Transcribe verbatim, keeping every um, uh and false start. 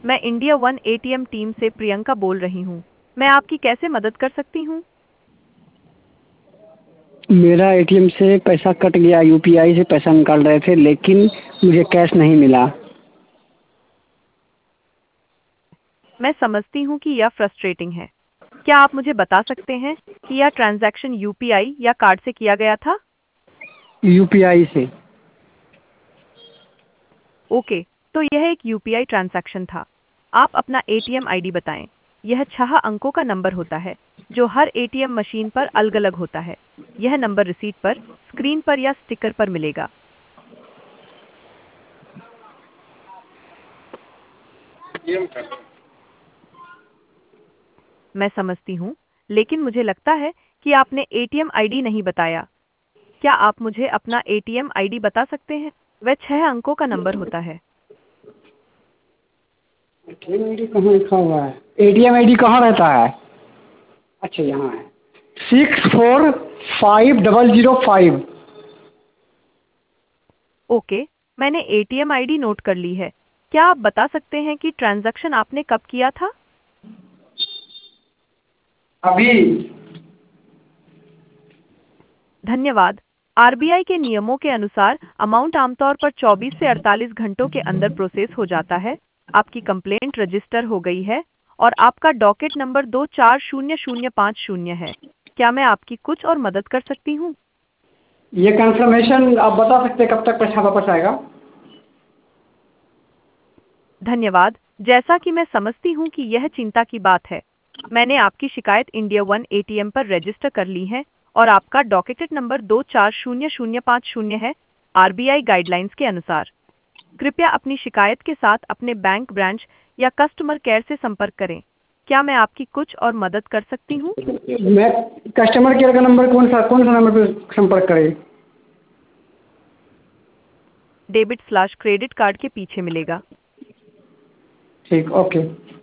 मैं India one ATM team से प्रियंका बोल रही हूँ। मैं आपकी कैसे मदद कर सकती हूँ? मेरा एटीएम से पैसा कट गया, यूपीआई से पैसा निकाल रहे थे लेकिन मुझे कैश नहीं मिला। मैं समझती हूँ कि यह फ्रस्ट्रेटिंग है। क्या आप मुझे बता सकते हैं कि यह ट्रांजैक्शन यूपीआई या कार्ड से किया गया था? यूपीआई से। ओके, तो यह एक यूपीआई ट्रांजैक्शन था। आप अपना एटीएम आईडी बताएं। यह छह अंकों का नंबर होता है जो हर एटीएम मशीन पर अलग-अलग होता है। यह नंबर रिसीट पर, स्क्रीन पर या स्टिकर पर मिलेगा। मैं समझती हूँ, लेकिन मुझे लगता है कि आपने एटीएम आईडी नहीं बताया। क्या आप मुझे अपना एटीएम आईडी बता सकते हैं? वह छह अंकों का नंबर होता है। एटीएम आईडी कहाँ लिखा हुआ है? एटीएम आईडी कहाँ रहता है? अच्छा, यहाँ है। Six four five double zero five. Okay, मैंने एटीएम आईडी नोट कर ली है। क्या आप बता सकते हैं कि ट्रांजैक्शन आपने कब किया था? अभी। धन्यवाद। आरबीआई के नियमों के अनुसार अमाउंट आमतौर पर चौबीस से अड़तालीस घंटों के अंदर प्रोसेस हो जाता है। आपकी कंप्लेंट रजिस्टर हो गई है और आपका डॉकेट नंबर दो चार शून्य शून्य पाँच शून्य है। क्या मैं आपकी कुछ और मदद कर सकती हूँ? ये कंफर्मेशन आप बता सकते हैं कब तक पैसा वापस आएगा? धन्यवाद। जैसा कि मैं समझती हूँ कि यह चिंता की बात है, मैंने आपकी शिकायत इंडिया वन एटीएम पर रजिस्टर कर ली है और आपका डॉकेटेड नंबर दो चार शून्य शून्य पाँच शून्य है। आरबीआई गाइडलाइंस के अनुसार कृपया अपनी शिकायत के साथ अपने बैंक ब्रांच या कस्टमर केयर से संपर्क करें। क्या मैं आपकी कुछ और मदद कर सकती हूँ? मैं कस्टमर केयर का नंबर कौन सा कौन सा नंबर पे संपर्क करें? डेबिट स्लैश क्रेडिट कार्ड के पीछे मिलेगा। ठीक, ओके।